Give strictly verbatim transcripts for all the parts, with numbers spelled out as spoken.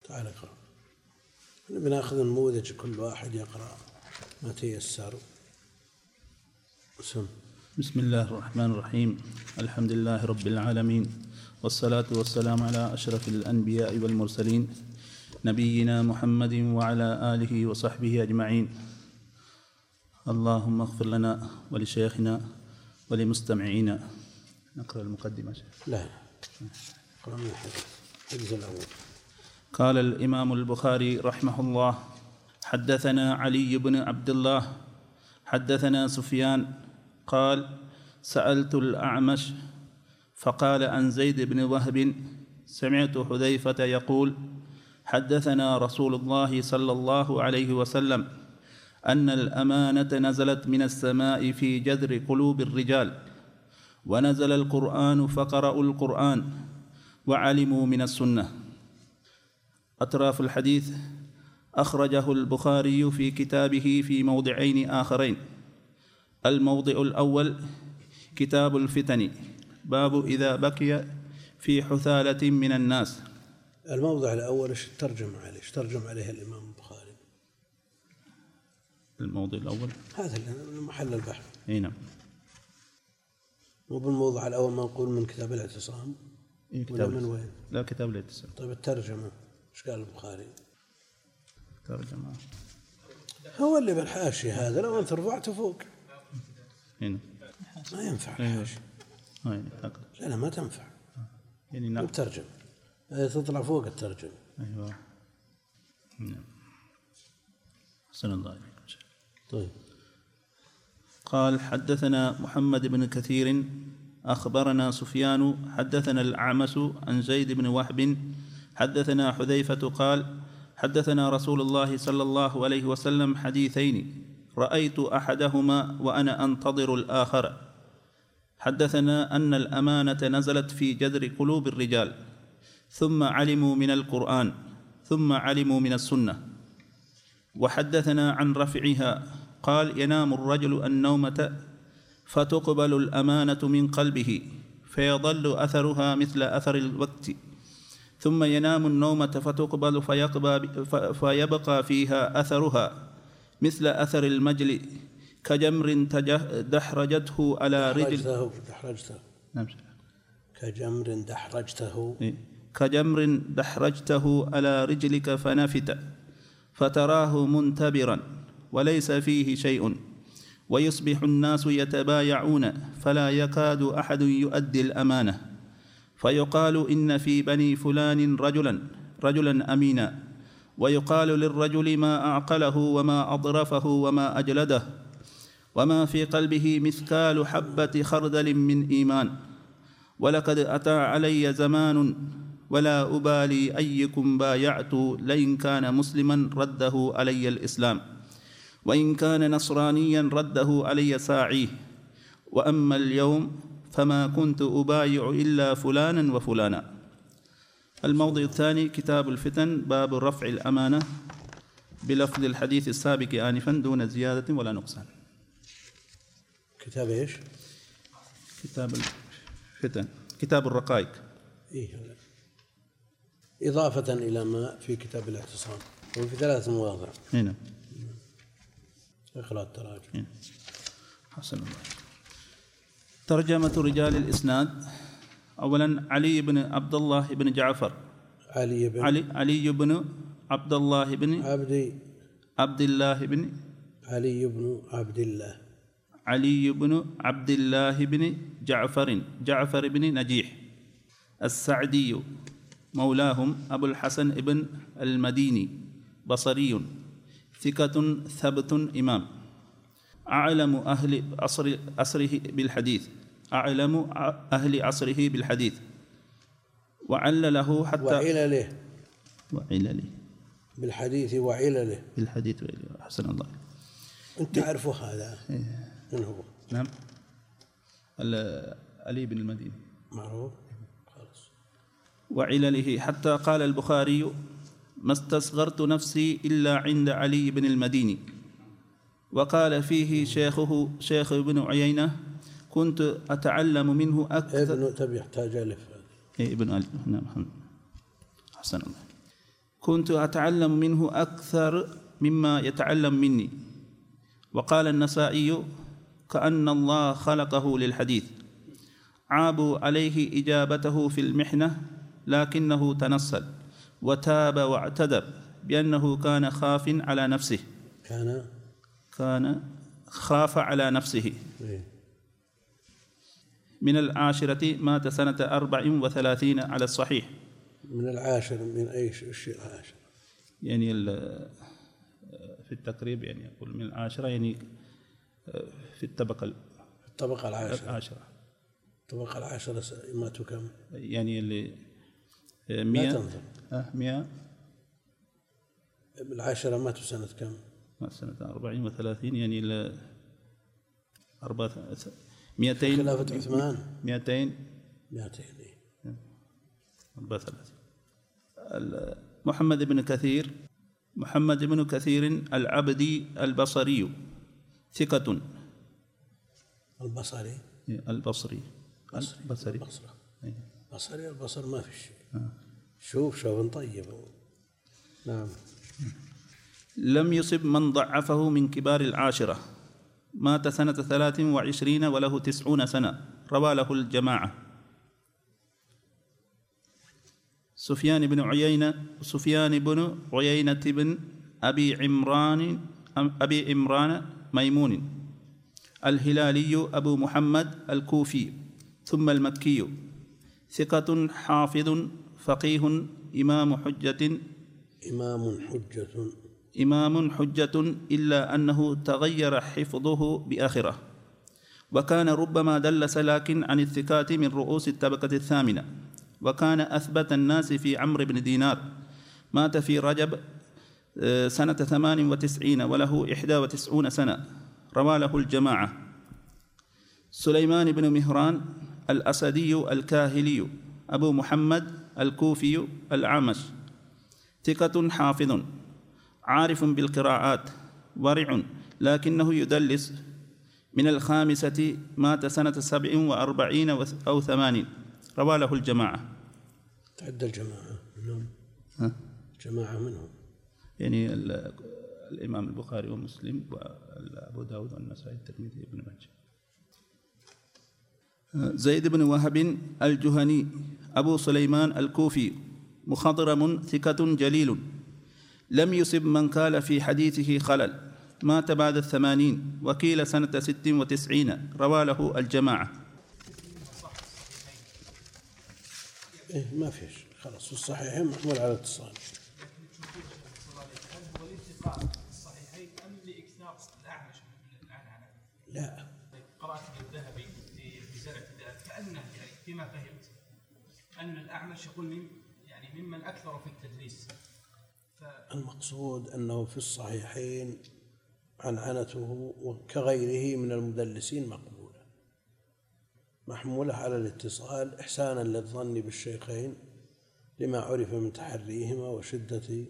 تعال اقرأ. بناخذ نموذج كل واحد يقرأ ما تيسر. سم. بسم الله الرحمن الرحيم. الحمد لله رب العالمين، والصلاة والسلام على أشرف الأنبياء والمرسلين نبينا محمد وعلى آله وصحبه أجمعين. اللهم اغفر لنا ولشيخنا ولمستمعينا. نقرأ المقدمة. لا اقرأ من الحديث الأول. قال الإمام البخاري رحمه الله: حدثنا علي بن عبد الله حدثنا سفيان قال: سألت الأعمش فقال عن زيد بن وهب: سمعت حذيفة يقول: حدثنا رسول الله صلى الله عليه وسلم أن الأمانة نزلت من السماء في جذر قلوب الرجال، ونزل القرآن فقرأوا القرآن وعلموا من السنة. أطراف الحديث أخرجه البخاري في كتابه في موضعين آخرين. الموضع الأول كتاب الفتن، باب إذا بكي في حثالة من الناس. الموضع الأول ايش ترجم عليه ايش ترجم عليه الإمام البخاري؟ الموضع الأول هذا محل البحث. اي نعم. مو بالموضع الأول ما نقول من كتاب الاعتصام؟ إيه ولا كتاب من وين؟ لا كتاب الاعتصام. طيب الترجمة ايش قال البخاري؟ ترجمة هو اللي بالحاشية هذا لو أنت رفعته فوق هنا ما ينفع أيوة. الحاشية. هاي هكذا. لا لا ما تنفع. يعني نعم. الترجمة تطلع فوق الترجمة. أيوة نعم. حسن الله عليكم. طيب. قال: حدثنا محمد بن كثير أخبرنا سفيان حدثنا الأعمش عن زيد بن وهب حدثنا حذيفة قال: حدثنا رسول الله صلى الله عليه وسلم حديثين رأيت أحدهما وأنا أنتظر الآخر. حدثنا أن الأمانة نزلت في جذر قلوب الرجال، ثم علموا من القرآن، ثم علموا من السنة. وحدثنا عن رفعها قال: ينام الرجل النومة فتقبل الأمانة من قلبه فيظل أثرها مثل أثر الوقت، ثم ينام النومة فتقبل فيبقى فيها أثرها مثل أثر المجل كجمر دحرجته على رجل دحرجته نعم كجمر دحرجته كجمر دحرجته على رجلك فنفت فتراه منتبرا وليس فيه شيء، ويصبح الناس يتبايعون فلا يكاد أحد يؤدي الأمانة، فيقال إن في بني فلان رجلا رجلا أمينا، ويقال للرجل ما أعقله وما أضرفه وما أجلده، وما في قلبه مثقال حبة خردل من إيمان. ولقد أتى علي زمان ولا أبالي أيكم بايعت، لئن كان مسلما رده علي الإسلام، وإن كان نصرانيا رده علي ساعيه، وأما اليوم فما كنت أبايع إلا فلانا وفلانا. الموضع الثاني كتاب الفتن، باب رفع الأمانة بلفظ الحديث السابق آنفا دون زيادة ولا نقصان. كتاب إيش؟ كتاب الفتن، كتاب الرقائق. إيه إضافة إلى ما في كتاب الاعتصام، وفي ثلاث مواضع. هنا اقرأ التراجم. حسن الله. ترجمة رجال الإسناد. أولا علي بن عبد الله بن جعفر. علي بن علي, علي بن عبد الله بن عبد عبد الله بن علي بن عبد الله علي بن عبد الله بن جعفر جعفر بن نجيح السعدي، مولاهم، أبو الحسن بن المديني، بصري، ثقة ثبت إمام، أعلم أهل عصر عصره بالحديث أعلم أهل عصره بالحديث، وعلله حتى وعلله وعلله بالحديث وعلله بالحديث وعلله. حسن الله. أنت تعرفه هذا؟ إيه. من هو؟ نعم علي بن المديني معروف خلاص. وعلله حتى قال البخاري: ما استصغرت نفسي إلا عند علي بن المديني. وقال فيه شيخه شيخ ابن عيينة: كنت أتعلم منه أكثر. ابن تبي يحتاج ألف. إيه ابن ألف. نعم حسن الله. كنت أتعلم منه أكثر مما يتعلم مني. وقال النسائي كأن الله خلقه للحديث. عابوا عليه إجابته في المحنة لكنه تنصل وتاب واعتذر بأنه كان خاف على نفسه كان كان خاف على نفسه. من العاشرة مات سنة أربع وثلاثين على الصحيح. من العاشر من أي شيء العاشر؟ يعني في التقريب يعني يقول من العاشرة يعني في الطبقة الطبقة العاشرة. العاشرة الطبقة العاشرة ماتوا كم؟ يعني اللي مئة مئة تنظر أه مئة العاشرة ماتوا سنة كم؟ مات سنة أربعين وثلاثين يعني ال أربعة مئتين خلافة عثمان مئتين مئتين أربعة وثلاثين. محمد بن كثير محمد بن كثير العبدي البصري ثقة. البصري البصري بصري البصري البصرة بصري البصر ما في شيء. آه. شوف شوف طيب. نعم. لم يصب من ضعفه من كبار العاشرة. مات سنة ثلاث وعشرين وله تسعون سنة. روى له الجماعة. سفيان بن عيينة سفيان بن عيينة بن أبي عمران أبي عمران ميمون الهلالي أبو محمد الكوفي ثم المكي ثقة حافظ فقيه إمام حجة إمام حجة إمام حجة إلا أنه تغير حفظه بآخرة. وكان ربما دلس لكن عن الثقات من رؤوس الطبقة الثامنة. وكان أثبت الناس في عمرو بن دينار. مات في رجب سنة ثمان وتسعين وله إحدى وتسعون سنة. روى له الجماعة. سليمان بن مهران الأسدي الكاهلي أبو محمد الكوفي الأعمش ثقة حافظ عارف بالقراءات ورع لكنه يدلس. من الخامسة مات سنة سبع وأربعين أو ثمانين. روى له الجماعة. تعد الجماعة منهم. ها؟ جماعة منهم يعني الإمام البخاري ومسلم وأبو داود والنسائي الترمذي ابن ماجه. زيد بن وهب الجهني أبو سليمان الكوفي مخضرم ثقة جليل. لم يصب من قال في حديثه خلل. مات بعد الثمانين وكيل سنة ست وتسعين. روى له الجماعة. إيه ما فيش خلاص في الصحيحين محمول على الاتصال. الصحيحين أم لإكثار الأعمش من العنعنة؟ لا. قرأت الذهبي في رسالة الذهب كأنه يعني فيما فهمت أن الأعمش يقول من يعني ممن أكثر في التدريس. ف... المقصود أنه في الصحيحين عنعنته وكغيره من المدلسين مقبولة محمولة على الاتصال إحسانا للظن بالشيخين لما عرف من تحريهما وشدة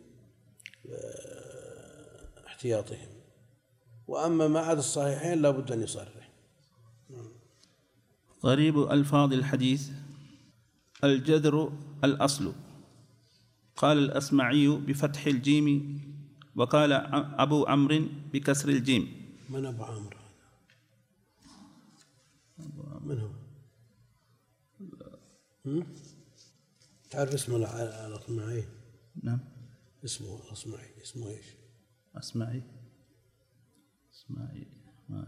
احتياطهم. وأما ما عدا الصحيحين لا بد أن يصرح. غريب ألفاظ الحديث. الجذر الأصل. قال الأسمعي بفتح الجيم وقال أبو عمرو بكسر الجيم. من أبو عمرو هذا؟ من هو؟ تعرف اسمه الأصمعي؟ نعم. اسمه الأصمعي اسمه إيش؟ أسمعي أسمعي ما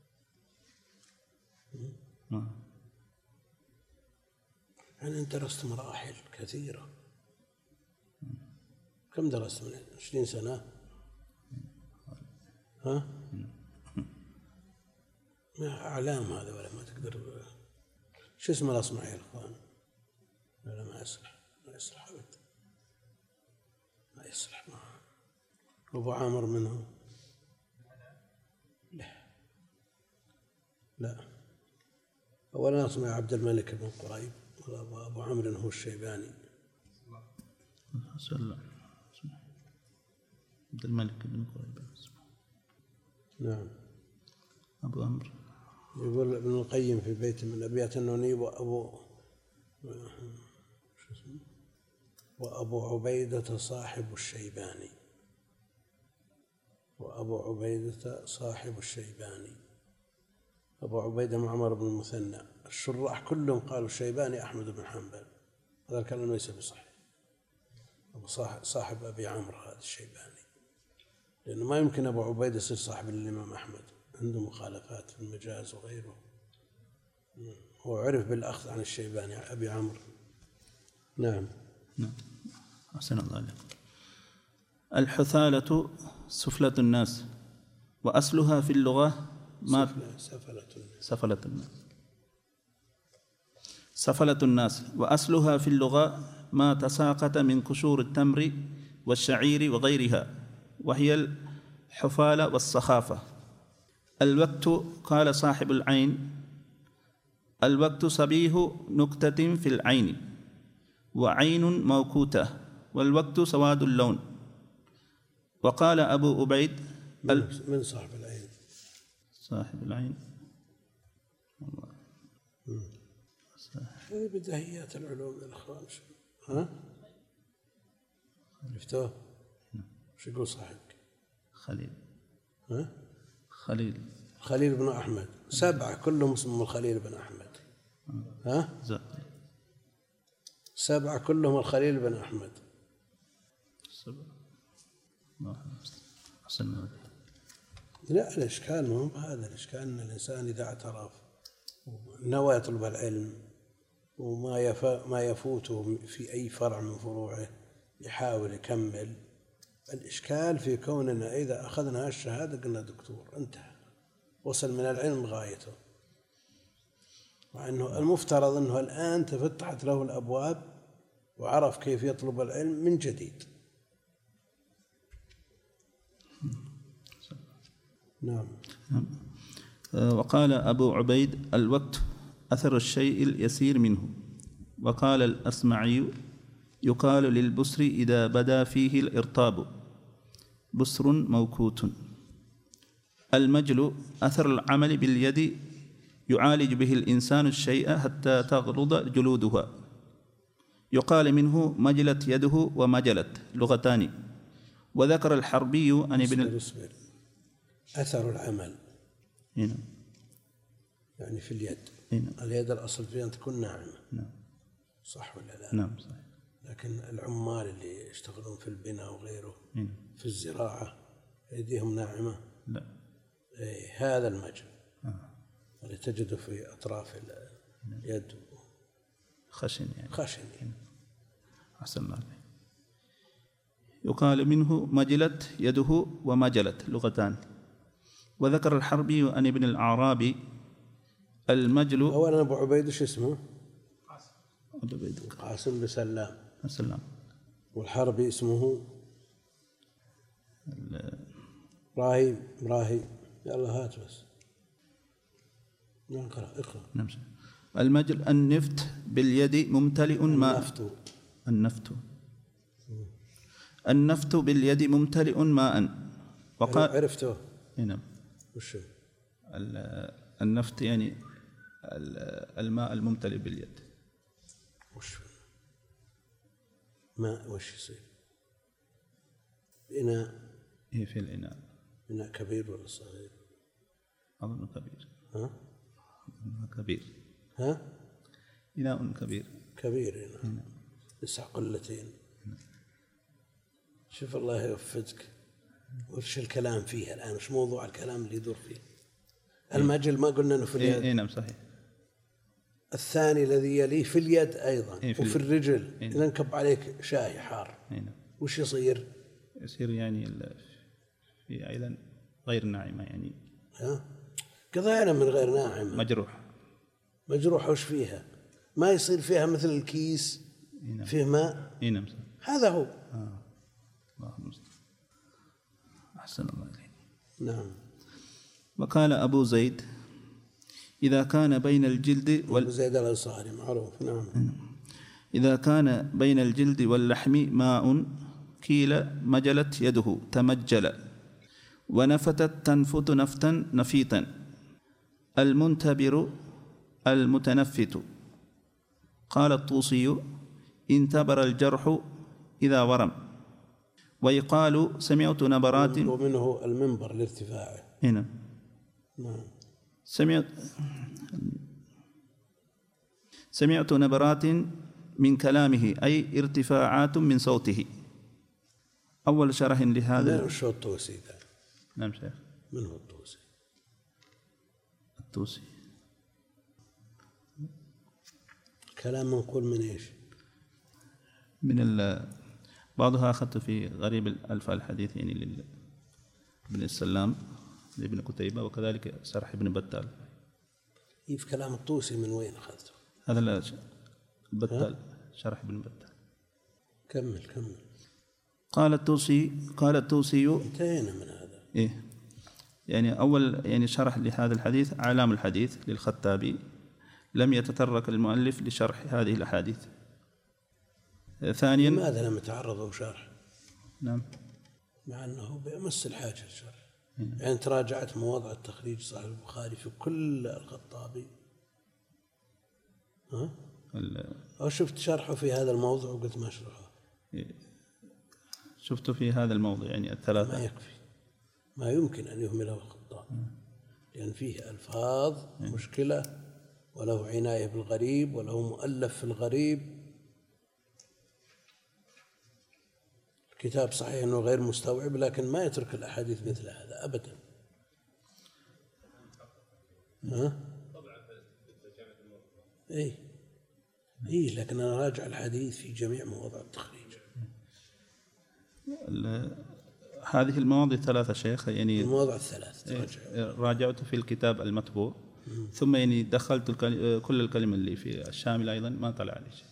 ما يعني أنت درست مراحل كثيرة. كم درست من عشرين سنة؟ ها؟ ما أعلام هذا ولا ما تقدر. شو اسم الأصمعي يا إخوان؟ لا ما يصلح ما يصلح أبدا ما يصلح. ما أبو عامر منه؟ لا لا. أولا أصمعي عبد الملك بن قريب وأبو عمرو هو الشيباني. عبد الملك بن قريب. نعم. أبو عمرو يقول ابن القيم في بيت من أبيات النوني وأبو شو اسمه وأبو عبيدة صاحب الشيباني وأبو عبيدة صاحب الشيباني أبو عبيدة معمر بن المثنى. الشراح كلهم قالوا الشيباني أحمد بن حنبل، هذا الكلام ليس بصحيح. أبو صاحب, صاحب أبي عمرو هذا الشيباني، لأنه ما يمكن أبو عبيدة يصير صاحب الإمام أحمد، عنده مخالفات في المجاز وغيره. هو عرف بالأخذ عن الشيباني أبي عمرو. نعم. نعم. أحسن الله عليك. الحثالة سفلة الناس، وأصلها في اللغة ما سفلة الناس. سفلة الناس سفلة الناس وأصلها في اللغة ما تساقط من قشور التمر والشعير وغيرها، وهي الحفالة والسخافة. الوقت، قال صاحب العين: الوقت صبيه نكتة في العين، وعين موكوتة، والوقت سواد اللون. وقال أبو عبيد: من صاحب العين؟ صاحب العين هذه بديهيات العلوم يا اخوان. ها؟ عرفتوه؟ وش يقول صاحبك؟ خليل. ها؟ خليل خليل بن أحمد. سبعة كلهم اسمهم الخليل بن أحمد. ها؟ سبعة كلهم الخليل بن أحمد. سبعة. لا، الإشكال مو بهذا. الإشكال أن الإنسان إذا اعترف نوى يطلب العلم وما يف... ما يفوته في أي فرع من فروعه يحاول يكمل. الإشكال في كوننا إذا أخذنا هالشهادة قلنا دكتور، انتهى، وصل من العلم غايته، مع أنه المفترض أنه الآن تفتحت له الأبواب وعرف كيف يطلب العلم من جديد. نعم. وقال أبو عبيد: الوقت أثر الشيء اليسير منه. وقال الأصمعي: يقال للبسر إذا بدا فيه الإرطاب بسر موكوت. المجل أثر العمل باليد يعالج به الإنسان الشيء حتى تغلظ جلودها. يقال منه مجلت يده ومجلت، لغتان. وذكر الحربي عن ابن أثر العمل هنا يعني في اليد. هنا. اليد الأصل فيها أن تكون ناعمة. نعم. صح ولا لا؟ نعم صحيح. لكن العمال اللي يشتغلون في البناء وغيره هنا. في الزراعة أيديهم ناعمة؟ لا. إيه، هذا المجل آه. اللي تجده في أطراف اليد خشن يعني. خشن يعني. أحسن الله عليك. يقال منه مجلت يده ومجلت، لغتان. وذكر الحربي عن ابن الأعرابي: المجل. أولا أبو عبيد شو اسمه؟ قاسم. قاسم بسلام. السلام. والحربي اسمه إبراهيم. إبراهيم. يلا هات بس. نقرأ. اقرأ. نعم. المجل النفت باليد ممتلئ ماء. النفت. النفت. النفت باليد ممتلئ ماء. وقال عرفته؟ نعم. وش النفت؟ يعني الماء الممتلئ باليد. وش ماء؟ وش يصير؟ إناء. إيه في الإناء. إناء كبير ولا صغير؟ أظن كبير. ها؟ أظن كبير. ها؟ إناء كبير. كبير إناء. تسع قلتين. شوف الله يوفقك. وش الكلام فيها الآن؟ وش موضوع الكلام اللي يدور فيه؟ المجل ما قلنا أنه في اليد؟ إيه نعم صحيح. الثاني الذي يليه في اليد أيضا. إيه في وفي اليد. الرجل. إيه إذا انكب عليك شاي حار. إيه نعم. وش يصير؟ يصير يعني في أيضا غير ناعمة يعني. ها؟ قضينا من غير ناعمة. مجروح. مجروح. وش فيها؟ ما يصير فيها مثل الكيس. إيه نعم. فيه ماء. إيه نعم. هذا هو. آه. الله المستعان. أحسن الله إليك. نعم. وقال أبو زيد: إذا كان بين الجلد وال... أبو زيد الأنصاري معروف. نعم. إذا كان بين الجلد واللحم ماء قيل مجلت يده، تمجل. ونفتت تنفت نفتا نفيتا. المنتبر المتنفت. قال الطوسي: انتبر الجرح إذا ورم. ويقال سمعت نبرات، ومنه المنبر لارتفاعه. هنا نعم. سمعت سمعت نبرات من كلامه، أي ارتفاعات من صوته. أول شرح لهذا. من شو الطوسي ذا؟ نعم شيخ. من هو الطوسي؟ الطوسي كلام منقول من إيش؟ من ال بعضها أخذت في غريب الألف الحديث يعني لابن السلام لابن كتيبة، وكذلك شرح ابن بتال. في كلام الطوسي من وين أخذته؟ هذا بتال، شرح ابن بتال. كمل كمل. قال الطوسي قال الطوسي انتهينا من هذا. إيه يعني أول يعني شرح لهذا الحديث أعلام الحديث للخطابي، لم يتطرق المؤلف لشرح هذه الأحاديث. ثانيا لماذا لم يتعرضوا شرح؟ نعم، مع أنه بأمس الحاجة للشرح. يعني تراجعت مواضع التخريج صحيح البخاري في كل الخطابي، ها؟ أو شفت شرحه في هذا الموضوع وقلت ما أشرحه؟ شفته في هذا الموضوع يعني الثلاثة. ما يكفي، ما يمكن أن يهمله الخطاب، لأن فيه ألفاظ مشكلة، وله عناية بالغريب، وله مؤلف في الغريب. الكتاب صحيح أنه غير مستوعب، لكن ما يترك الأحاديث مثل هذا أبدا. ها؟ إيه إيه لكن أنا راجع الحديث في جميع مواضع التخريج. هذه المواضع الثلاثة شيخ يعني المواضع الثلاث راجعت في الكتاب المطبوع، ثم يعني دخلت كل الكلمة اللي في الشامل أيضا ما طلع عليه شيء.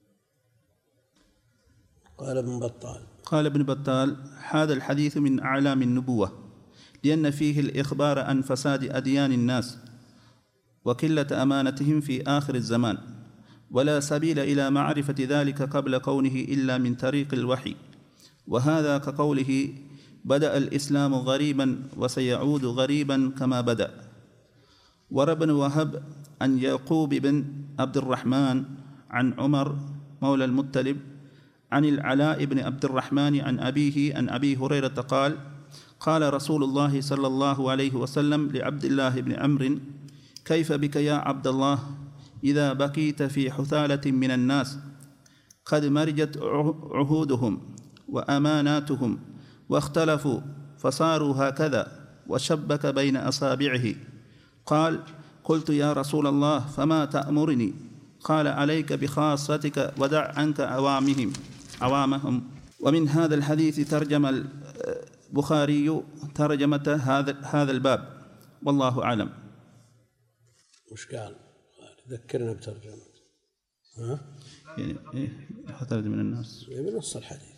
قال ابن بطال قال ابن بطال هذا الحديث من أعلام النبوة، لأن فيه الإخبار عن فساد أديان الناس وقلة أمانتهم في آخر الزمان، ولا سبيل إلى معرفة ذلك قبل كونه إلا من طريق الوحي. وهذا كقوله بدأ الإسلام غريبا وسيعود غريبا كما بدأ. وروى ابن وهب عن يعقوب بن عبد الرحمن عن عمر مولى المطلب عن العلاء بن عبد الرحمن عن أبيه عن أبي هريرة قال قال رسول الله صلى الله عليه وسلم لعبد الله بن عمرو كيف بك يا عبد الله إذا بقيت في حثالة من الناس قد مرجت عهودهم وأماناتهم واختلفوا فصاروا هكذا، وشبك بين أصابعه. قال قلت يا رسول الله فما تأمرني؟ قال عليك بخاصتك ودع عنك عوامهم عوامهم. ومن هذا الحديث ترجم البخاري ترجمة هذا هذا الباب، والله أعلم. وش قال؟ ذكرنا بترجمة. ها؟ يعني إيه حتى من الناس. بنص الحديث.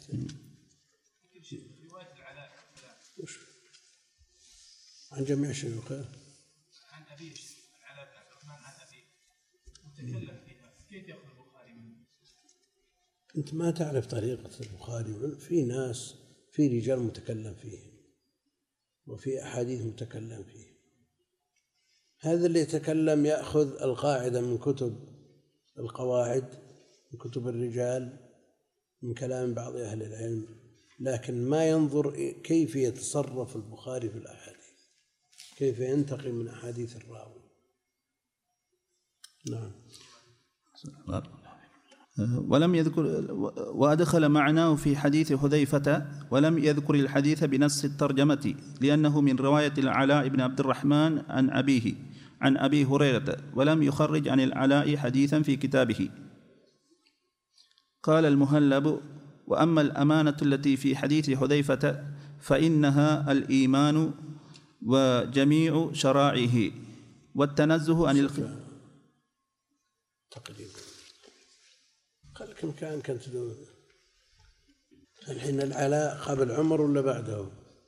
وش؟ عن جميع شيوخه. عن أبيه العلاء بن عبد الرحمن عن أبيه متكلم فيها، كيف يأخذ البخاري منه؟ أنت ما تعرف طريقة البخاري. في ناس في رجال متكلم فيهم وفي أحاديث متكلم فيهم. هذا اللي يتكلم يأخذ القاعدة من كتب القواعد، من كتب الرجال، من كلام بعض أهل العلم، لكن ما ينظر كيف يتصرف البخاري في الأحاديث، كيف ينتقي من أحاديث الراوي. نعم. ولم يذكر وأدخل معناه في حديث حذيفة، ولم يذكر الحديث بنص الترجمة لأنه من رواية العلاء بن عبد الرحمن عن أبيه عن أبي هريرة، ولم يخرج عن العلاء حديثا في كتابه. قال المهلب وأما الأمانة التي في حديث حذيفة فإنها الإيمان وجميع شرائعه والتنزه عن الخ... تقريبا قال كم كان كانت الحين العلاء قبل عمر ولا بعده؟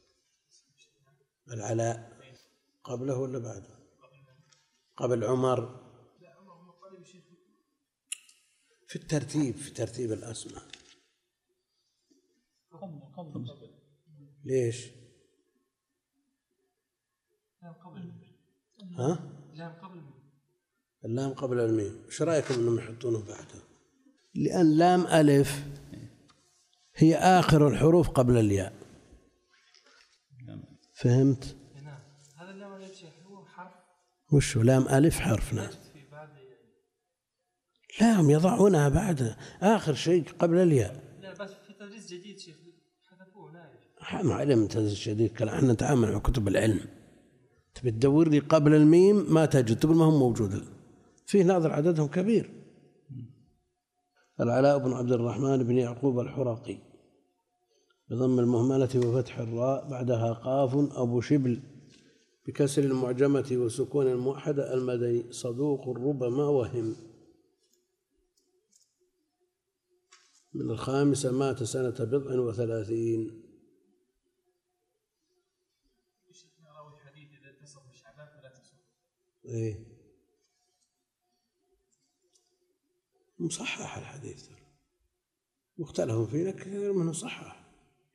العلاء قبله ولا بعده؟ قبل عمر في الترتيب، في ترتيب الأسماء. ليش؟ ها؟ اللام قبل الميم. ايش رايكم انهم يحطونه بعده؟ لان لام الف هي آخر الحروف قبل الياء. فهمت؟ نعم. هذا اللام ألف شيخ هو حرف. وش لام ألف حرف؟ نعم. لا هم يضعونها بعد آخر شيء قبل الياء. لا بس في تدريس جديد شيخ حذفوه لا. ما علم تدريس جديد، كلا احنا نتعامل مع كتب العلم. تبي تدور لي قبل الميم ما تجد، تقول ما هم موجود. فيه ناظر عددهم كبير. العلاء بن عبد الرحمن بن يعقوب الحرقي بضم المهملة وفتح الراء بعدها قاف أبو شبل بكسر المعجمة وسكون الموحدة المدني صدوق ربما وهم. من الخامسة مات سنة بضع وثلاثين. إيه مصحح الحديث مختلف فيه كثير منه صحح،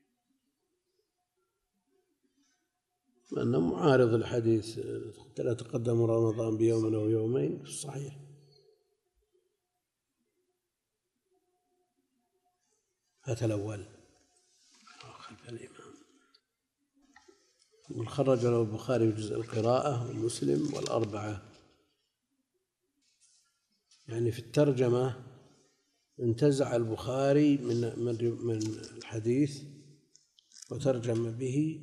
لأنه معارض الحديث لا تقدم رمضان بيوم أو يومين صحيح. هذا الأول خلف الإمام. وخرج له البخاري في جزء القراءة ومسلم والأربعة. يعني في الترجمة انتزع البخاري من من الحديث وترجم به،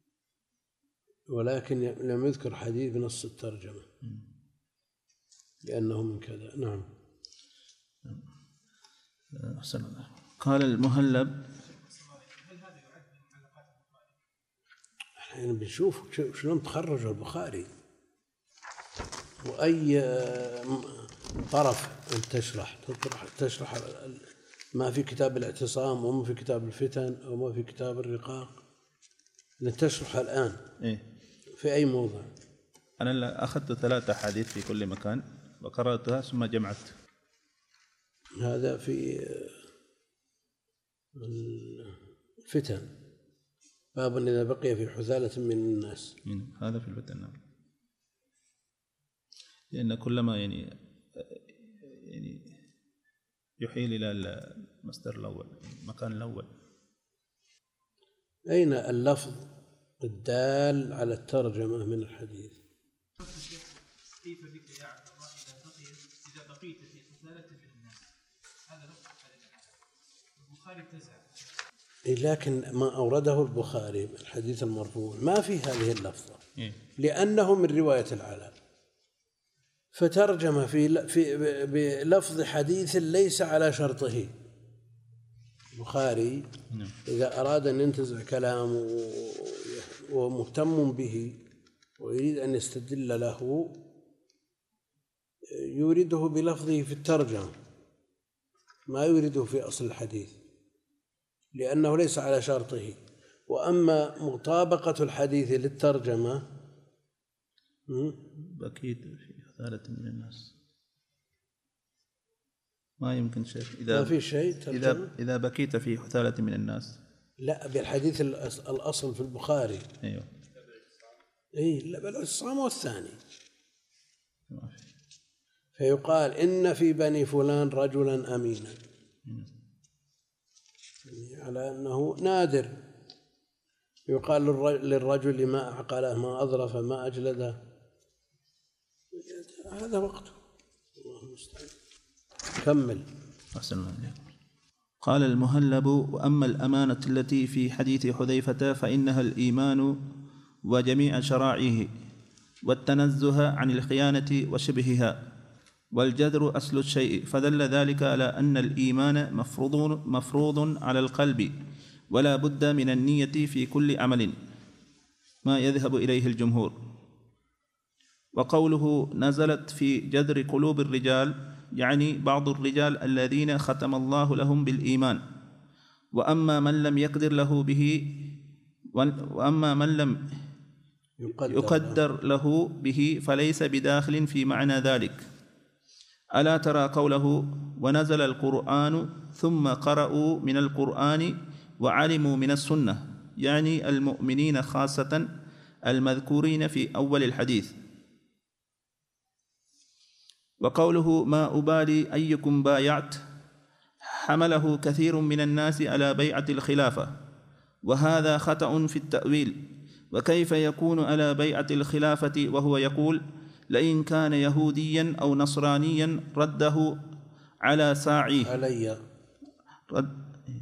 ولكن لم يذكر حديث بنص الترجمة لأنه من كذا. نعم. أحسن الله. قال المهلب احنا بنشوف شلون تخرج البخاري وأي طرف أنت تشرح تشرح ما في كتاب الاعتصام وما في كتاب الفتن أو ما في كتاب الرقاق، تشرح الآن إيه؟ في أي موضع. أنا أخذت ثلاثة أحاديث في كل مكان وقرأتها ثم جمعت. هذا في الفتن باب إذا بقي في حثالة من الناس. هذا في الفتن. نعم. لأن كلما يعني يعني يحيل إلى المصدر الأول المكان الأول. أين اللفظ الدال على الترجمة من الحديث؟ كيف بك يا عبد الله إذا بقيت في حثالة من الناس؟ هذا لفظ البخاري تزعل. لكن ما أورده البخاري الحديث المرفوع ما في هذه اللفظة لأنه من رواية العلاء، فترجم في في بلفظ حديث ليس على شرطه. البخاري إذا أراد أن ينتزع كلامه ومهتم به ويريد أن يستدل له يورده بلفظه في الترجمة، ما يورده في أصل الحديث لأنه ليس على شرطه. وأما مطابقة الحديث للترجمة بقيت في حثالة من الناس ما يمكن شيء. إذا ما في شيء إذا إذا بقيت في حثالة من الناس لا بالحديث الأصل في البخاري. أيوه إيه لا بالاعتصام والثاني فيقال إن في بني فلان رجلا أمينا يعني على أنه نادر. يقال للرجل ما أعقله ما أظرف ما أجلده، هذا وقته. الله المستعان. كمل. أحسن الله. قال المهلب: وأما الأمانة التي في حديث حذيفة فإنها الإيمان وجميع شرائعه والتنزه عن الخيانة وشبهها والجذر أصل الشيء، فدل ذلك على أن الإيمان مفروض مفروض على القلب ولا بد من النية في كل عمل ما يذهب إليه الجمهور. وقوله نزلت في جذر قلوب الرجال يعني بعض الرجال الذين ختم الله لهم بالإيمان، وأما من لم يقدر له به وأما من لم يقدر له به فليس بداخل في معنى ذلك. ألا ترى قوله ونزل القرآن ثم قرأوا من القرآن وعلموا من السنة، يعني المؤمنين خاصة المذكورين في أول الحديث. وقوله ما أبالي أيكم بايعت حمله كثير من الناس على بيعة الخلافة، وهذا خطأ في التأويل. وكيف يكون على بيعة الخلافة وهو يقول لئن كان يهوديا أو نصرانيا رده على ساعيه علي رد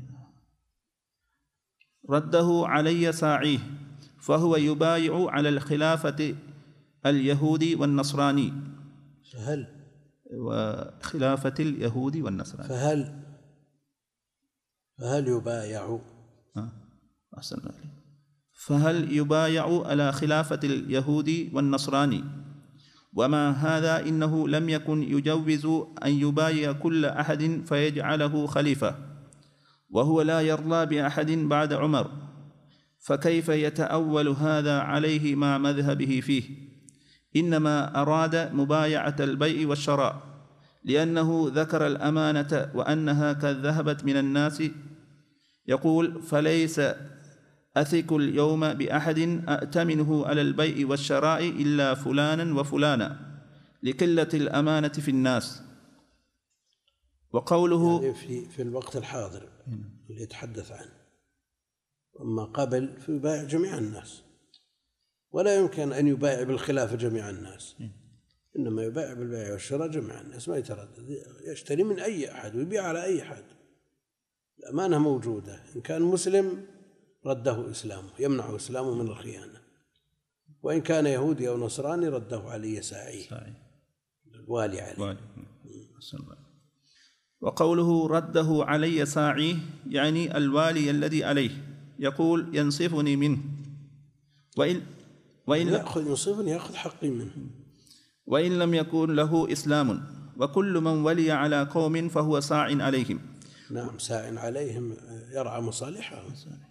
رده علي ساعيه، فهو يبايع على الخلافة اليهودي والنصراني. فهل وخلافة اليهود والنصراني فهل فهل يبايع أحسن عليك. فهل يبايع على خلافة اليهود والنصراني؟ وما هذا إنه لم يكن يجوز أن يبايع كل أحد فيجعله خليفة، وهو لا يرضى بأحد بعد عمر، فكيف يتأول هذا عليه مع مذهبه فيه؟ إنما أراد مبايعة البيع والشراء، لأنه ذكر الأمانة وأنها قد ذهبت من الناس. يقول فليس أثق اليوم بأحد أأتمنه على البيع والشراء إلا فلانا وفلانا لقلة الأمانة في الناس. وقوله يعني في في الوقت الحاضر اللي يتحدث عنه، أما قبل فيبايع جميع الناس، ولا يمكن أن يبايع بالخلافة جميع الناس، إنما يبايع بالبيع والشراء جميع الناس، ما يتردد، يشتري من أي أحد ويبيع على أي أحد. الأمانة موجودة، إن كان مسلم رده إسلامه، يمنع إسلامه من الخيانة، وإن كان يهودي أو نصراني رده عليه ساعيه الوالي عليه. وقوله رده علي ساعيه يعني الوالي الذي عليه، يقول ينصفني منه، وإن وإن يأخذ ينصفني يأخذ حقي منه، وإن لم يكن له إسلام، وكل من ولي على قوم فهو ساع عليهم. نعم، ساع عليهم يرعى مصالحهم.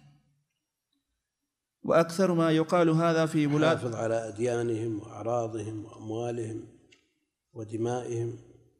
وأكثر ما يقال هذا في بلاد يحافظ على أديانهم وأعراضهم وأموالهم ودمائهم.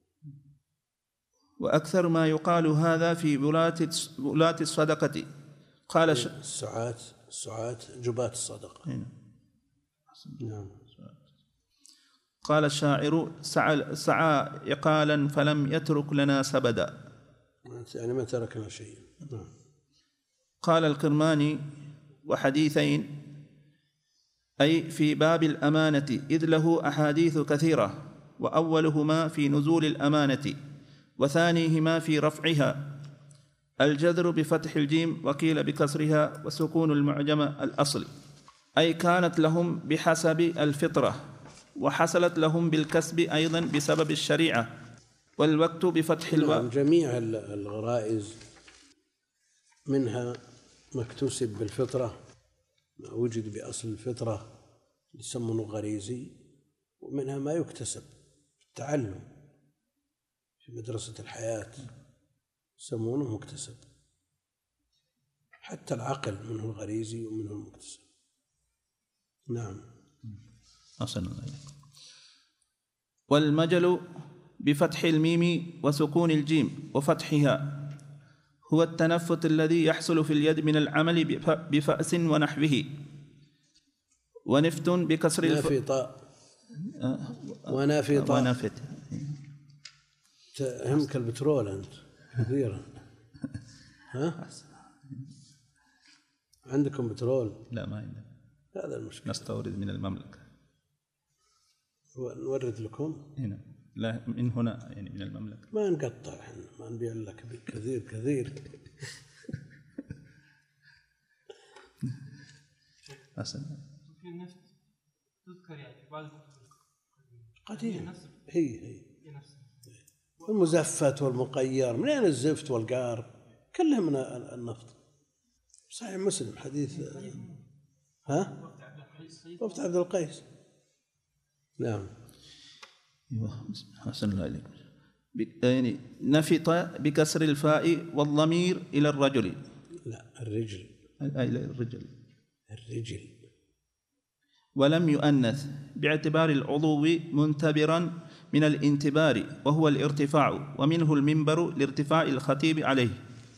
وأكثر ما يقال هذا في ولاة الصدقة. قال السعاة السعاة جباة الصدقة. نعم. قال الشاعر سعى, سعى إقالا فلم يترك لنا سبدا، يعني ما تركنا شيء. نعم. قال الكرماني وحديثين، أي في باب الأمانة، إذ له أحاديث كثيرة، وأولهما في نزول الأمانة، وثانيهما في رفعها، الجذر بفتح الجيم وقيل بكسرها وسكون المعجم الأصل، أي كانت لهم بحسب الفطرة، وحصلت لهم بالكسب أيضا بسبب الشريعة، والوقت بفتح الواو. نعم، جميع الغرائز منها ما اكتسب بالفطرة، ما وجد بأصل الفطرة يسمونه غريزي، ومنها ما يكتسب التعلم في مدرسة الحياة يسمونه مكتسب، حتى العقل منه الغريزي ومنه المكتسب. نعم. أحسن الله. والمجل بفتح الميم وسكون الجيم وفتحها هو التنفت الذي يحصل في اليد من العمل بفأس ونحوه. ونفت بكسر الف... نافطة ونافطة ونافت. تهمك البترول أنت كثيرا. ها؟ عندكم بترول؟ لا، ما عندنا، هذا المشكلة، نستورد من المملكة. نورد لكم هنا؟ لا، من هنا، يعني من المملكة. ما نقطع احنا، ما نبيع لك كثير كثير. أحسن. في النفط تذكر يعني في بعض الكتب قديم، هي هي هي نفسها. المزفت والمقير، منين الزفت والقار؟ كلها من النفط. صحيح مسلم حديث ها؟ وقت عبد القيس. نعم. أحسن الله عليك. يعني نفط بكسر الفاء والضمير إلى الرجل. لا، الرجل. إلى الرجل. الرجل. ولم يؤنث باعتبار العضو منتبرا من الانتبار، وهو الارتفاع، ومنه المنبر لارتفاع الخطيب عليه.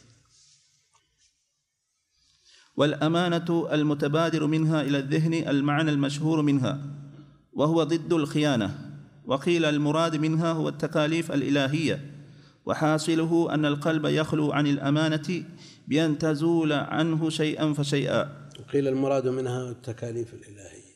والأمانة المتبادر منها إلى الذهن المعنى المشهور منها، وهو ضد الخيانة. وقيل المراد منها هو التكاليف الإلهية، وحاصله أن القلب يخلو عن الأمانة بأن تزول عنه شيئا فشيئا. وقيل المراد منها التكاليف الإلهية،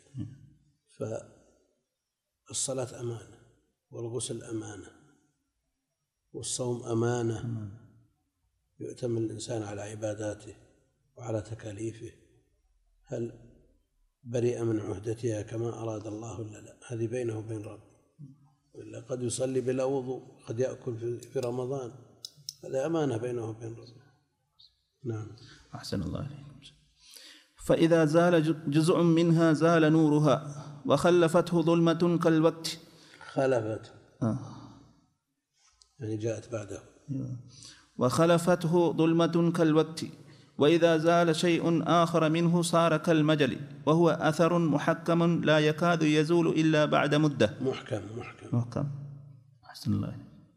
فالصلاة أمانة، والغسل أمانة، والصوم أمانة، يؤتمن الإنسان على عباداته وعلى تكاليفه، هل برئ من عهدتها كما أراد الله ولا لا؟ هذه بينه وبين ربه، وإلا قد يصلي بلا وضوء، قد يأكل في رمضان، هذا أمانة بينه وبين ربه. نعم. أحسن الله عليكم. فإذا زال جزء منها زال نورها وخلفته ظلمة كالوقت. خلفته آه. يعني جاءت بعده. وخلفته ظلمة كالوقت، وإذا زال شيء آخر منه صار كالمجل، وهو أثر محكم لا يكاد يزول إلا بعد مدة. محكم محكم محكم. أحسن الله.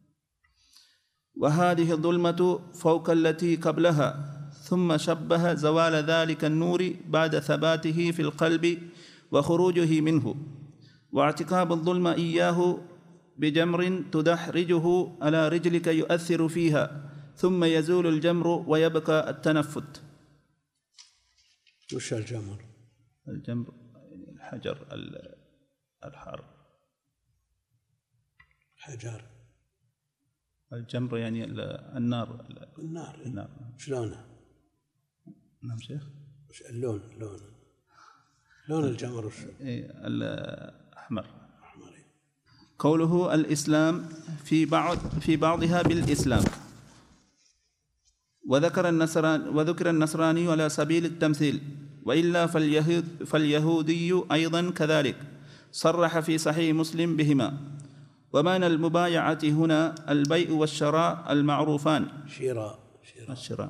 وهذه الظلمة فوق التي قبلها، ثم شبه زوال ذلك النور بعد ثباته في القلب وخروجه منه، واعتقاب الظلم إياه بجمر تدحرجه على رجلك يؤثر فيها، ثم يزول الجمر ويبقى التنفت. وش الجمر؟ الجمر الحجر الحار. حجر. الجمر يعني النار. النار. النار. شلونها؟ نعم شيخ. وش اللون؟ لون لون الجمر وش؟ الأحمر. أحمر. قوله الإسلام في بعض في بعضها بالإسلام، وذكر النصراني وذكر النصراني على سبيل التمثيل، وإلا فاليهود فاليهودي أيضا كذلك صرح في صحيح مسلم بهما. ومعنى المبايعة هنا البيع والشراء المعروفان. شراء. شراء. الشراء.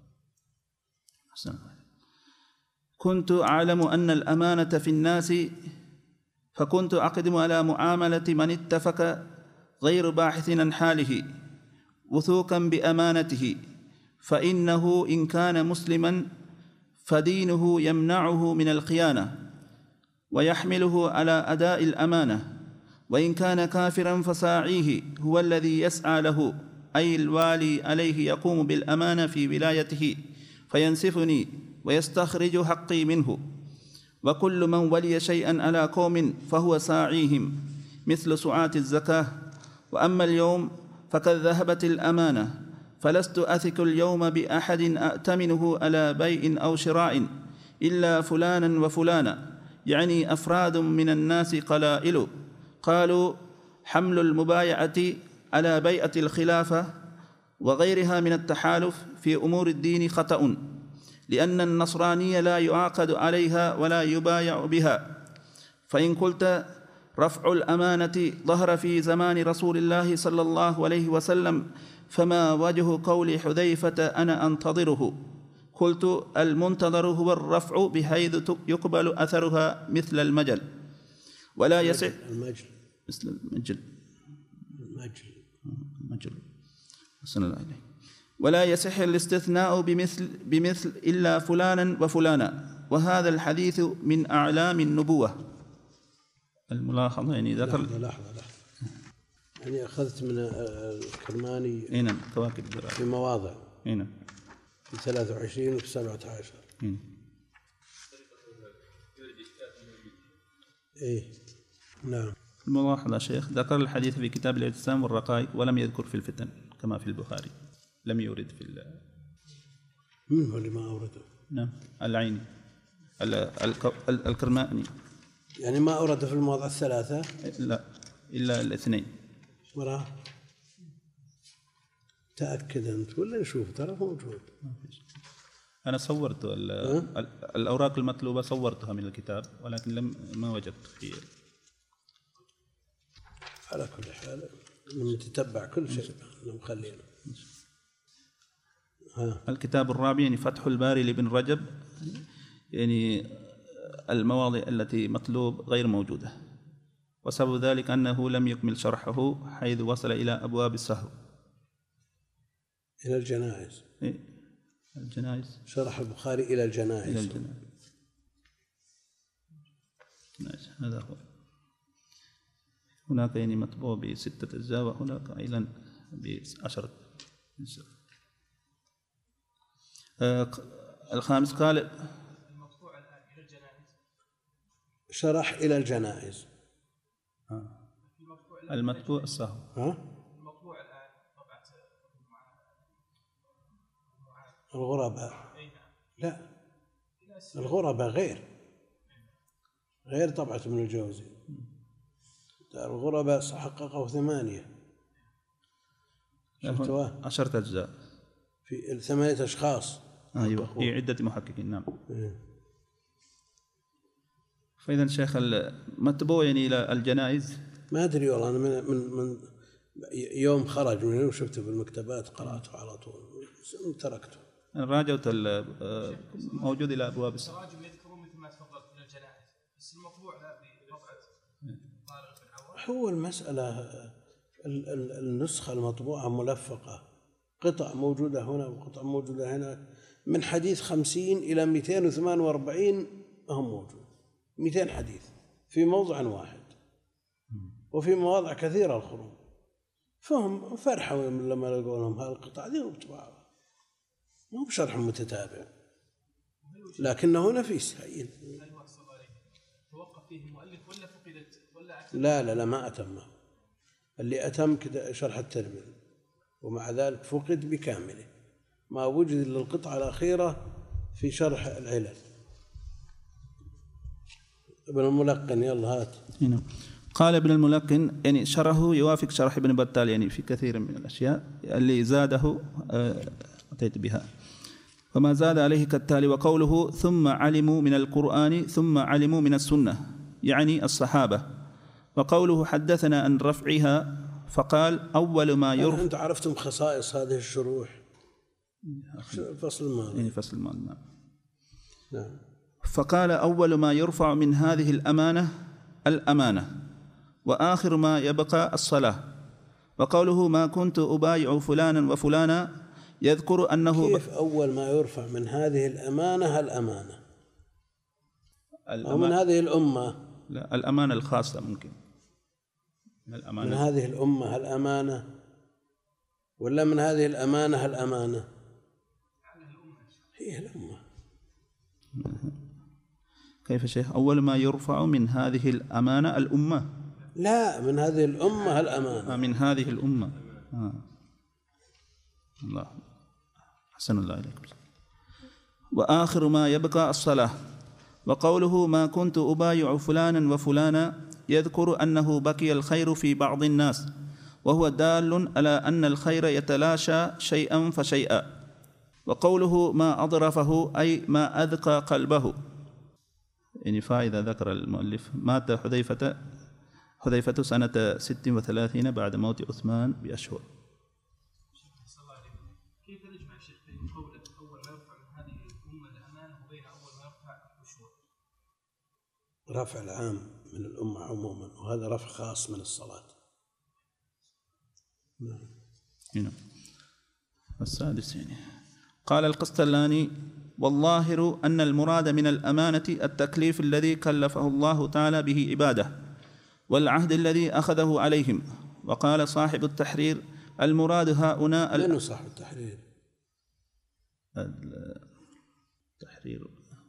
كنت أعلم أن الأمانة في الناس، فكنت أقدم على معاملة من اتفق غير باحث عن حاله وثوقا بأمانته، فإنه إن كان مسلما فدينه يمنعه من الخيانة ويحمله على أداء الأمانة، وإن كان كافرا فساعيه هو الذي يسعى له، أي الوالي عليه يقوم بالأمانة في ولايته فينسفني ويستخرج حقي منه. وكل من ولي شيئا على قوم فهو ساعيهم مثل سعاة الزكاة. وأما اليوم فقد ذهبت الأمانة، فلست أثق اليوم بأحد أأتمنه على بيع أو شراء إلا فلانا وفلانا، يعني أفراد من الناس قلائل. قالوا حمل المبايعة على بيعة الخلافة وغيرها من التحالف في أمور الدين خطأ، لأن النصراني لا يعاقد عليها ولا يبايع بها. فإن قلت رفع الأمانة ظهر في زمان رسول الله صلى الله عليه وسلم، فما وجه قول حذيفة أنا أنتظره؟ قلت المنتظر هو الرفع بحيث يقبل أثرها مثل المجل، ولا يصح المجل مثل المجل المجل المجل صلى الله عليه. ولا يصح الاستثناء بمثل بمثل إلا فلانا وفلانا، وهذا الحديث من أعلام النبوة. الملاحظة يعني ذكر لحظة لحظة لحظة يعني أخذت من الكرماني هنا كواكب الدراسة في مواضع هنا في ثلاثة وعشرين وفي سبعة عشر. هنا. إيه نعم. الملاحظة شيخ ذكر الحديث في كتاب الاعتصام والرقائق ولم يذكر في الفتن كما في البخاري، لم يورد في ال... من هو اللي ما أورده؟ نعم العيني الكرماني يعني ما أورد في المواضع الثلاثة؟ لا إلا الاثنين. وراه تأكد أنت ولا نشوف؟ ترى موجود. أنا صورت الأوراق المطلوبة، صورتها من الكتاب ولكن لم ما وجدت فيه. على كل حال نتتبع كل شيء مخلينا. الكتاب الرابع يعني فتح الباري لابن رجب، يعني المواضع التي مطلوب غير موجودة، وسبب ذلك أنه لم يكمل شرحه حيث وصل إلى أبواب السهو إلى الجنائز. إيه؟ الجنائز شرح البخاري إلى الجنائز. إلى الجنائز. هذا هو. هناك يعني مطبوع بستة أجزاء وهناك أيضا بعشرة آه الخامس قال المطبوع الآن إلى الجنائز. شرح إلى الجنائز. آه. المطبوع الصحو. ها؟ المطبوع الآن طبعة الغرباء. لا، الغرباء غير غير طبعة ابن الجوزي. دار الغرباء حققه ثمانية. شفتوها؟ عشرة أجزاء في ثمانية أشخاص. أيوة، في عدة محققين. نعم. إيه. فإذا شيخ المتبوع يعني إلى الجنائز ما أدري والله، أنا من, من, من يوم خرج من يوم شفته في المكتبات قرأته على طول تركته. راجعت موجود إلى أبواب التراجم يذكرون مثل ما تفضلت من الجنائز، بس المطبوع لا بطبعة طارق بن عوض. هو المسألة النسخة المطبوعة ملفقة، قطع موجودة هنا وقطع موجودة هناك، من حديث خمسين إلى مئتين وثمانية وأربعين هم موجود، مئتين حديث في موضع واحد، وفي مواضع كثيرة الخروج. فهم فرحوا لما لقوا لهم هالقطع ذي وبطبعها، مو بشرح متتابع لكنه نفيس هين. توقف فيه المؤلف ولا فقدت ولا أتم؟ لا لا لا ما أتمه، اللي أتم كده شرح الترمذي، ومع ذلك فقد بكامله، ما وجد إلا القطعة الأخيرة في شرح العلل. ابن الملقن يلا هات. هنا قال ابن الملقن يعني شرحه يوافق شرح ابن بطال يعني في كثير من الأشياء اللي زاده أتيت بها، فما زاد عليه كالتالي: وقوله ثم علموا من القرآن ثم علموا من السنة يعني الصحابة. وقوله حدثنا عن رفعها فقال أول ما يرفع. أنت عرفتم خصائص هذه الشروح فصل المال يعني فصل المال. نعم. نعم. فقال أول ما يرفع من هذه الأمانة الأمانة، وآخر ما يبقى الصلاة. وقوله ما كنت أبايع فلانا وفلانا يذكر أنه كيف أول ما يرفع من هذه الأمانة الأمانة أو من هذه الأمة؟ لا، الأمانة الخاصة ممكن من, الأمانة. من هذه الأمة الأمانة ولا من هذه الأمانة الأمانة؟ هي الأمة. كيف شيخ؟ أول ما يرفع من هذه الأمانة الأمة؟ لا، من هذه الأمة الأمانة. آه من هذه الأمة. آه. الله حسن الله إليكم. وآخر ما يبقى الصلاة. وقوله ما كنت أبايع فلانا وفلانا يذكر أنه بقي الخير في بعض الناس، وهو دال على أن الخير يتلاشى شيئا فشيئا. وقوله ما أضرفه أي ما أذقى قلبه، يعني فائدة ذكر المؤلف مات حذيفة حذيفة سنة ست وثلاثين بعد موت عثمان بأشهر. كيف نجمع شيخ بين قوله أول ما يرفع من هذه الأمة الأمانة وبين أول ما يرفع الشهور؟ رفع العام من الأمة عموما، وهذا رفع خاص من الصلاة. نعم. هنا السادس يعني قال القسطلاني: والظاهر أن المراد من الأمانة التكليف الذي كلفه الله تعالى به عباده، والعهد الذي أخذه عليهم. وقال صاحب التحرير: المراد هؤلاء من صاحب التحرير؟ التحرير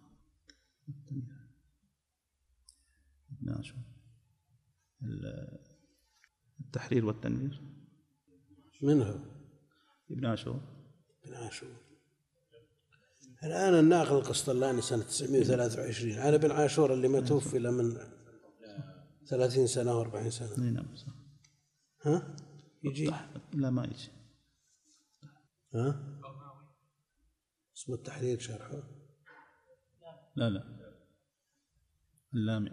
التحرير والتنوير. من هو؟ ابن عاشور. ابن عاشور. الآن الناقل القسطلاني سنة تسعمائة وثلاثة وعشرين على ابن عاشور اللي ما توفي إلا من ثلاثين سنة أو أربعين سنة. نعم. ها؟ يجي؟ لا ما يجي. ها؟ اسمه التحرير شرحه؟ لا لا اللامع.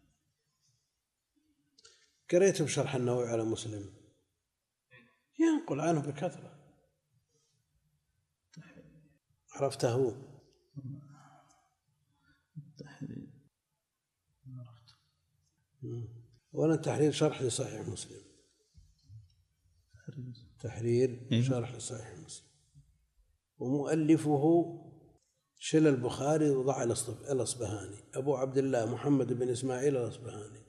قريته بشرح النووي على مسلم، ينقل عنه بكثرة. عرفته هو؟ التحرير عرفته. ولا التحرير شرح لصحيح مسلم. تحرير إيه؟ شرح لصحيح مسلم، ومؤلفه شل البخاري وضع الأصبهاني، أبو عبد الله محمد بن إسماعيل الأصبهاني.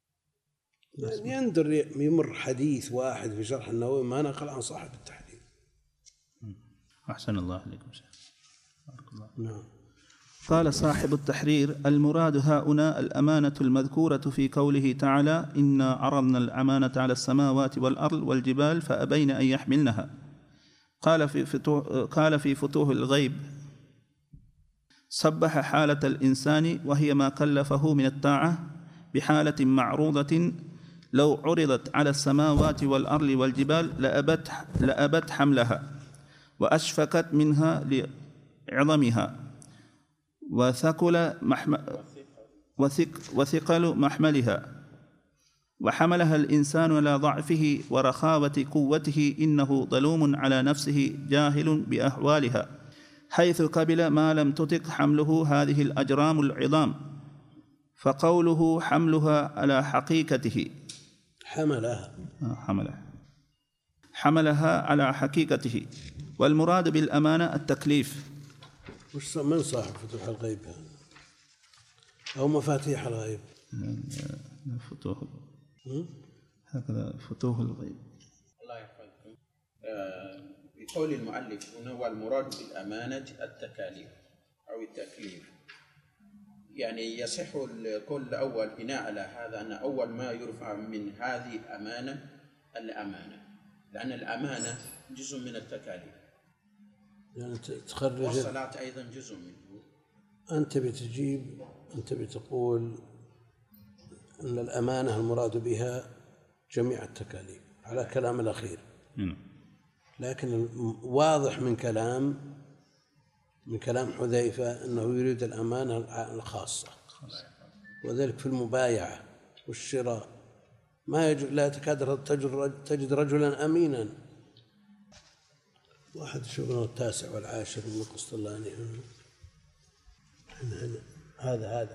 يعني يندر يمر حديث واحد في شرح النووي ما نقل عن صاحب التحرير. أحسن الله عليكم شيخ. بارك الله. نعم. قال صاحب التحرير: المراد هنا الأمانة المذكورة في قوله تعالى: إنا عرضنا الأمانة على السماوات والأرض والجبال فأبين أن يحملنها. قال في فتوح, قال في فتوح الغيب: صبح حالة الإنسان وهي ما كلفه من الطاعة بحالة معروضة لو عرضت على السماوات والأرض والجبال لأبت, لأبت حملها وأشفقت منها لعظمها وثقل محمل وثق وثقل محملها، وحملها الإنسان على ضعفه ورخاوة قوته، إنه ظلوم على نفسه جاهل بأحوالها، حيث قبل ما لم تطق حمله هذه الأجرام العظام. فقوله حملها على حقيقته حملها حملها حملها على حقيقته. والمراد بالأمانة التكليف. وش من صاحب فتوح الغيب هذا؟ أو مفاتيح الغيب؟ فتوح هكذا فتوح الغيب. الله يحفظكم. بقول المؤلف هنا: والمراد بالأمانة التكاليف أو التكليف. يعني يصح القول الأول بناء على هذا أن أول ما يرفع من هذه الأمانة الأمانة، لأن الأمانة جزء من التكاليف، يعني تخرج. والصلاة أيضا جزء منه. أنت بتجيب أنت بتقول أن الأمانة المراد بها جميع التكاليف على كلام الأخير، لكن واضح من كلام من كلام حذيفة أنه يريد الأمانة الخاصة، وذلك في المبايعة والشراء ما يج... لا تكاد تجد رجلا أمينا. واحد شغله التاسع والعاشر من القسطلاني هذا هذا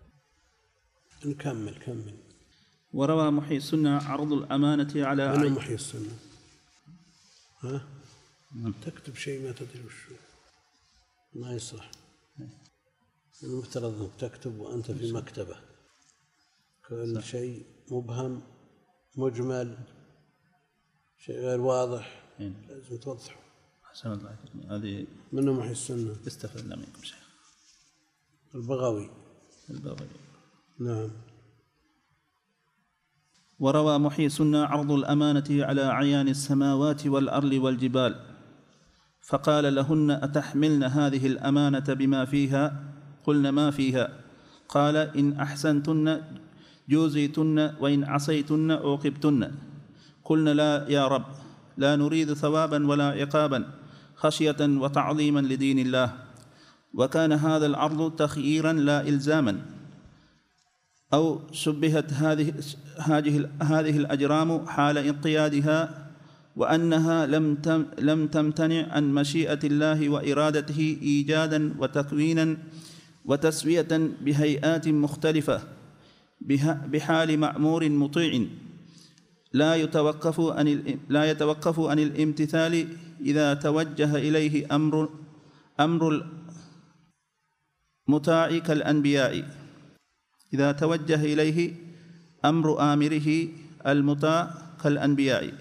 نكمل كمل. وروى محيي السنة عرض الأمانة على أنا محيي السنة. ها تكتب شيء ما تدري وشو ما يصلح. المفترض أنك تكتب وأنت في مكتبة، كل شيء مبهم مجمل شيء غير واضح لازم توضحه. أحسن الله عليكم. هذه منه محيي السنة استفدنا منكم شيخ. البغوي. البغوي نعم. وروى محيي السنة عرض الأمانة على عيان السماوات والأرض والجبال، فقال لهن: أتحملن هذه الأمانة بما فيها؟ قلن: ما فيها؟ قال: إن أحسنتن جوزيتن وإن عصيتن عوقبتن. قلن: لا يا رب، لا نريد ثوابا ولا عقابا، خشية وتعظيما لدين الله. وكان هذا العرض تخييرا لا إلزاما. أو شبهت هذه هذه الأجرام حال انقيادها وأنها لم لم تمتنع عن مشيئة الله وإرادته إيجادا وتكوينا وتسوية بهيئات مختلفة بحال مأمور مطيع لا يتوقف عن لا يتوقف عن الامتثال إذا توجه إليه أمر أمر المطاع كالأنبياء إذا توجه إليه أمر آمره المطاع كالأنبياء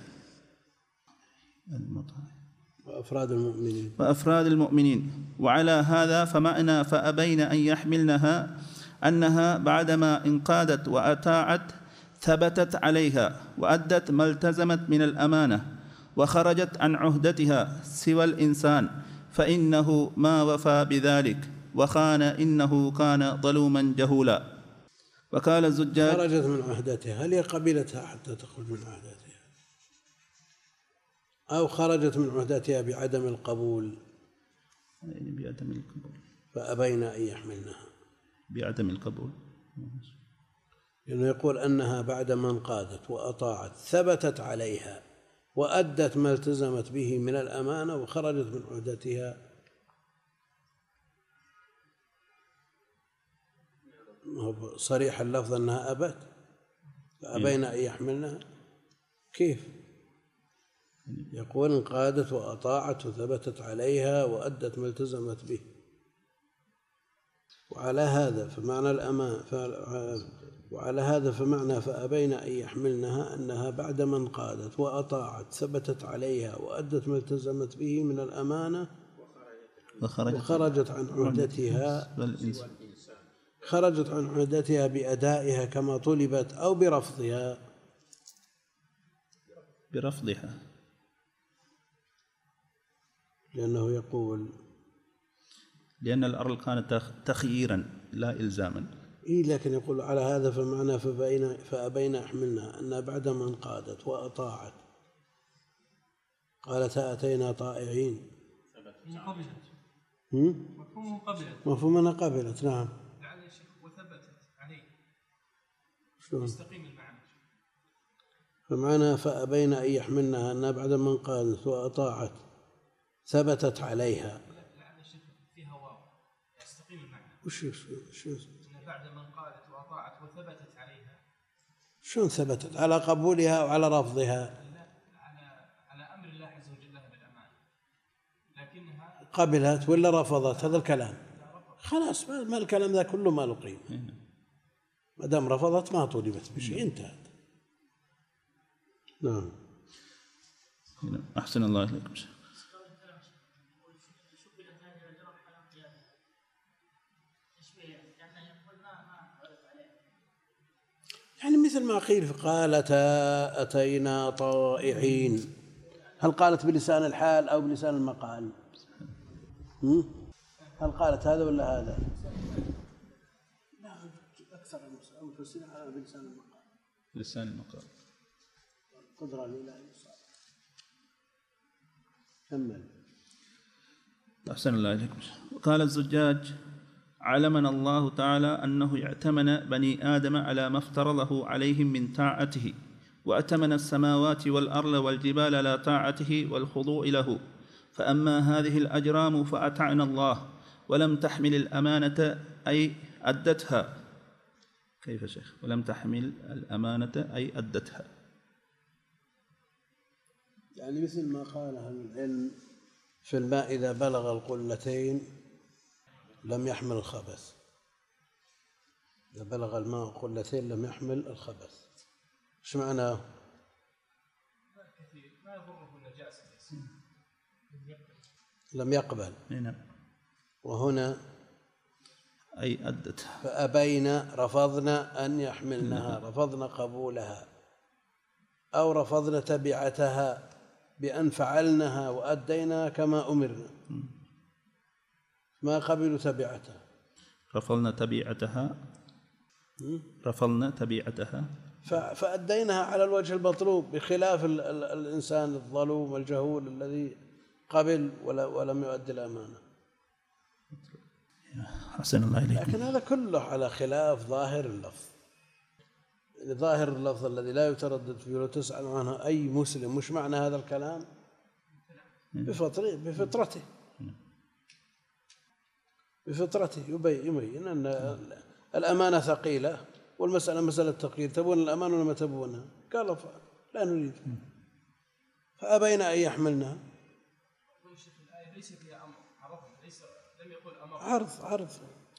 وأفراد المؤمنين وأفراد المؤمنين. وعلى هذا فمعنى فأبين أن يحملنها أنها بعدما انقادت وأطاعت ثبتت عليها وأدت ما التزمت من الأمانة وخرجت عن عهدتها سوى الإنسان، فإنه ما وفى بذلك وخان، إنه كان ظلوما جهولا. وقال الزجاج: خرجت من عهدتها، هل هي قبلتها حتى تخرج من عهدتها أو خرجت من عهدتها بعدم القبول؟ يعني بعدم القبول. فأبين أن يحملنها بعدم القبول، لأنه يقول أنها بعدما انقادت وأطاعت ثبتت عليها وأدت ما التزمت به من الأمانة وخرجت من عهدتها. صريح اللفظ أنها أبت، فأبين أن يحملنها. كيف؟ يقول انقادت وأطاعت وثبتت عليها وأدت ما التزمت به. وعلى هذا فمعنى الأمان وعلى هذا فمعنى فأبين أن يحملنها أنها بعد ما انقادت وأطاعت ثبتت عليها وأدت ما التزمت به من الأمانة وخرجت, وخرجت عن عهدتها خرجت عن عهدتها بأدائها كما طلبت أو برفضها برفضها لأنه يقول لأن الأرض كانت تخييرا لا إلزاما. إيه لكن يقول على هذا فمعنى فبين فأبين أحملنا أنها بعد ما انقادت وأطاعت قالت أتينا طائعين قبلت مفهوم قبلت مفهوم قبلت نعم لعل يا شيخ وثبتت عليه شلون يستقيم المعنى فمعنى فأبين أن يحملنها أنها بعد ما انقادت وأطاعت ثبتت عليها لعل الشيخ فيها واو يستقيم المعنى وش شو بعد ما انقادت وأطاعت وثبتت عليها شلون ثبتت على قبولها وعلى رفضها على على أمر الله عز وجل لها بالأمانة لكنها قبلت ولا رفضت هذا الكلام خلاص ما الكلام ذا كله ما له قيمة ما دام رفضت ما طلبت بشيء انتهت. نعم أحسن الله إليكم. يعني مثل ما قيل قالتا أتينا طائعين هل قالت بلسان الحال أو بلسان المقال؟ هل قالت هذا ولا هذا؟ لا أكثر المفسرين على بلسان المقال لسان المقال قدرة لله كمل. أحسن الله إليكم. قال الزجاج علمنا الله تعالى أنه اعتمن بني آدم على ما افترضه عليهم من طاعته وأتمن السماوات والأرض والجبال على طاعته والخضوع له فأما هذه الأجرام فأطعنا الله ولم تحمل الأمانة أي أدتها. كيف شيخ؟ ولم تحمل الأمانة أي أدتها يعني مثل ما قال أهل العلم في الماء إذا بلغ القلتين لم يحمل الخبث. إذا بلغ الماء قلتين لم يحمل الخبث. إيش معناه؟ ما يضره النجاسة لم يقبل. نعم. وهنا أي أدتها فأبينا رفضنا أن يحملنها رفضنا قبولها أو رفضنا تبعتها بأن فعلنها وأدينا كما أمرنا ما قبلوا تبعتها رفضنا تبعتها رفضنا تبعتها فأديناها على الوجه المطلوب بخلاف ال ال الإنسان الظلوم الجهول الذي قبل ولم يؤدي الأمانة. حسن الله إليكم. لكن هذا كله على خلاف ظاهر اللفظ. يعني ظاهر اللفظ الذي لا يتردد فيه ولا تسأل عنه أي مسلم مش معنى هذا الكلام بفطرته بفطرته يبين أن الأمانة ثقيلة والمسألة مسألة تقييد تبون الأمانة ولا ما تبونها؟ قال لا نريد فأبينا أن يحملنا. ليس فيها أمر عرض ليس لم يقل أمر عرض عرض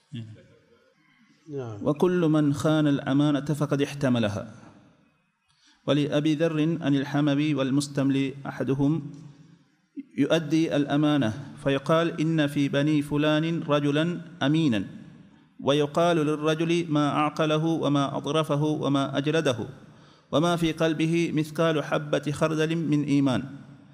نعم. وكل من خان الأمانة فقد احتملها. ولأبي ذر عن الحموي والمستملي أحدهم يؤدي الأمانة فيقال إن في بني فلان رجلا أمينا ويقال للرجل ما أعقله وما أطرفه وما أجلده وما في قلبه مثقال حبة خردل من إيمان.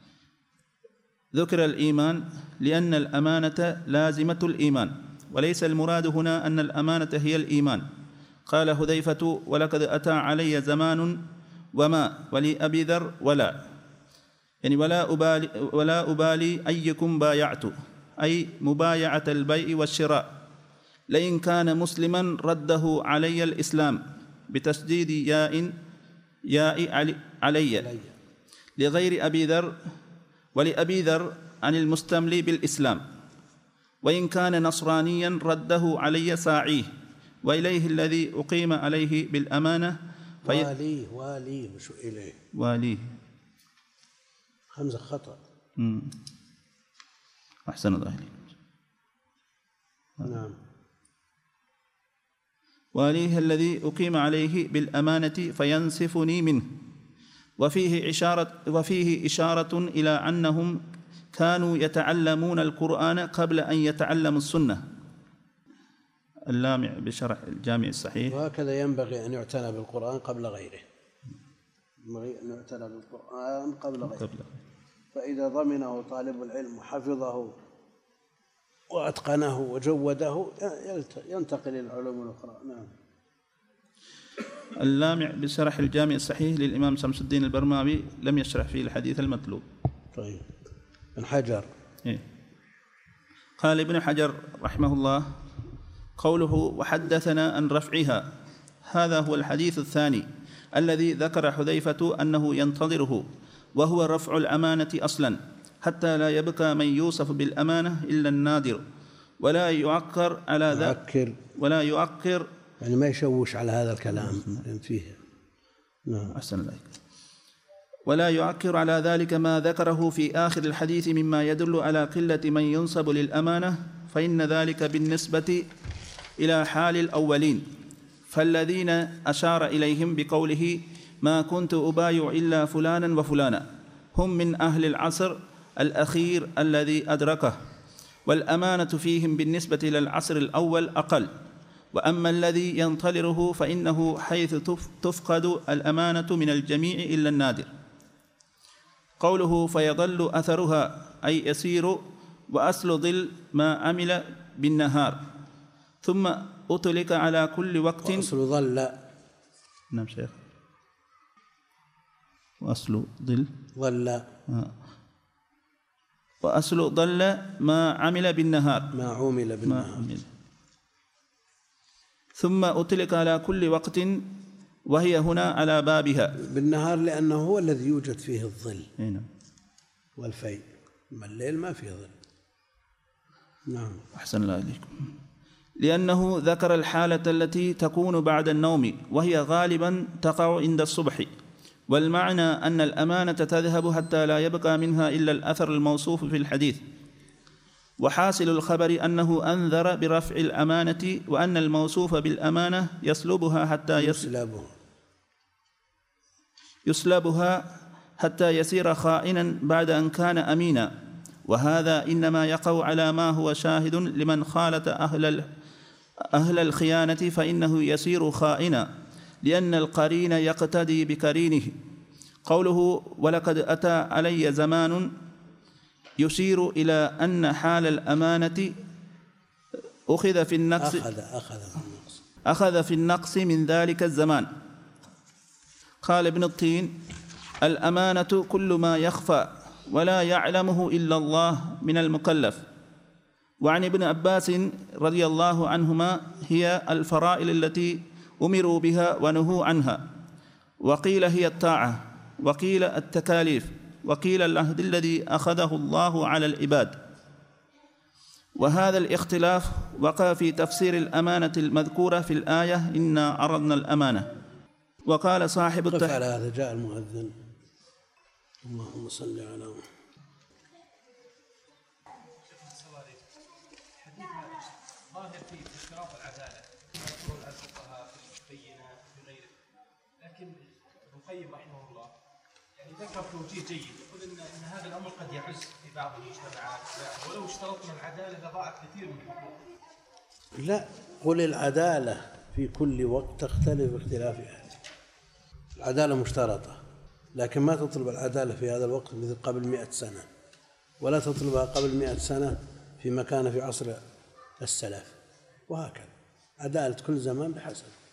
ذكر الإيمان لأن الأمانة لازمة الإيمان وليس المراد هنا أن الأمانة هي الإيمان. قال حذيفة ولقد أتى علي زمان وما ولأبي ذر ولا يعني ولا أبالي, ولا أبالي أيكم بايعت أي مبايعة البيع والشراء لئن كان مسلما رده علي الإسلام بتسديد ياء ياء علي, علي لغير أبي ذر ولأبي ذر عن المستملي بالإسلام وإن كان نصرانيا رده علي ساعيه وإليه الذي أقيم عليه بالأمانة في واليه واليه مش إليه واليه همزة خطأ. مم. أحسن الله إليك. نعم. وليه الذي أقيم عليه بالأمانة فينسفني منه. وفيه إشارة, وفيه إشارة إلى أنهم كانوا يتعلمون القرآن قبل أن يتعلموا السنة. اللامع بشرح الجامع الصحيح. وهكذا ينبغي أن يعتنى بالقرآن قبل غيره، ينبغي أن يعتنى بالقرآن قبل غيره قبل. فإذا ضمنه طالب العلم وحفظه وأتقنه وجوده ينتقل إلى العلوم الأخرى. نعم. اللامع بشرح الجامع الصحيح للإمام شمس الدين البرماوي لم يشرح فيه الحديث المطلوب. طيب. ابن حجر. إيه؟ قال ابن حجر رحمه الله: قوله وحدثنا عن رفعها، هذا هو الحديث الثاني الذي ذكر حذيفة أنه ينتظره، وهو رفع الأمانة أصلا، حتى لا يبقى من يوصف بالأمانة إلا النادر، ولا يعكر على ذلك ولا يعكر يعني ما يشوش على هذا الكلام فيه. نعم. أحسن الله. ولا يعكر على ذلك ما ذكره في آخر الحديث مما يدل على قلة من ينصب للأمانة، فإن ذلك بالنسبة إلى حال الأولين، فالذين أشار إليهم بقوله ما كنت أبايع إلا فلانا وفلانا هم من أهل العصر الأخير الذي أدركه، والأمانة فيهم بالنسبة إلى العصر الأول أقل. وأما الذي ينطلره فإنه حيث تفقد الأمانة من الجميع إلا النادر. قوله فيظل أثرها أي يسير، وأصل ظل ما عمل بالنهار، ثم أطلق على كل وقت. وأصل ظل. نعم شيخ. وأصل ظل ظل آه. وأصل ظل ما عمل بالنهار ما عمل بالنهار ما ثم أطلق على كل وقت، وهي هنا على بابها بالنهار لأنه هو الذي يوجد فيه الظل. هنا. والفيء، أما الليل ما فيه ظل. نعم. أحسن الله إليكم. لأنه ذكر الحالة التي تكون بعد النوم، وهي غالبا تقع عند الصبح، والمعنى أن الأمانة تذهب حتى لا يبقى منها إلا الأثر الموصوف في الحديث. وحاصل الخبر أنه أنذر برفع الأمانة، وأن الموصوف بالأمانة يسلبها حتى يسلبها يسلبها حتى يصير خائنا بعد أن كان أمينا. وهذا إنما يقع على ما هو شاهد لمن خالط أهل أهل الخيانة، فإنه يصير خائنا، لأن القرين يقتدي بكرينه. قوله ولقد أتى علي زمان يشير إلى أن حال الأمانة أخذ في النقص أخذ, أخذ, في النقص. أخذ في النقص من ذلك الزمان. قال ابن الطين الأمانة كل ما يخفى ولا يعلمه إلا الله من المكلف. وعن ابن عباس رضي الله عنهما هي الفرائض التي أمروا بها ونهوا عنها، وقيل هي الطاعة، وقيل التكاليف، وقيل العهد الذي أخذه الله على العباد. وهذا الاختلاف وقع في تفسير الأمانة المذكورة في الآية إنا عرضنا الأمانة. وقال صاحب التحقيق على هذا جاء المؤذن. اللهم صل على محمد. ظاهر في اشتراط العداله يقول الفقهاء في البينه في غيره، لكن ابن القيم رحمه الله يعني ذكر توجيه جيد، يقول ان ان هذا الامر قد يعز في بعض المجتمعات، ولو اشترطنا العداله لضاعت كثير من الحقوق. لا، قل العداله في كل وقت تختلف اختلافها. العداله مشترطه، لكن ما تطلب العداله في هذا الوقت مثل قبل مئة سنه، ولا تطلبها قبل مئة سنه فيما كان في عصر السلف، وهكذا عدالة كل زمان بحسب.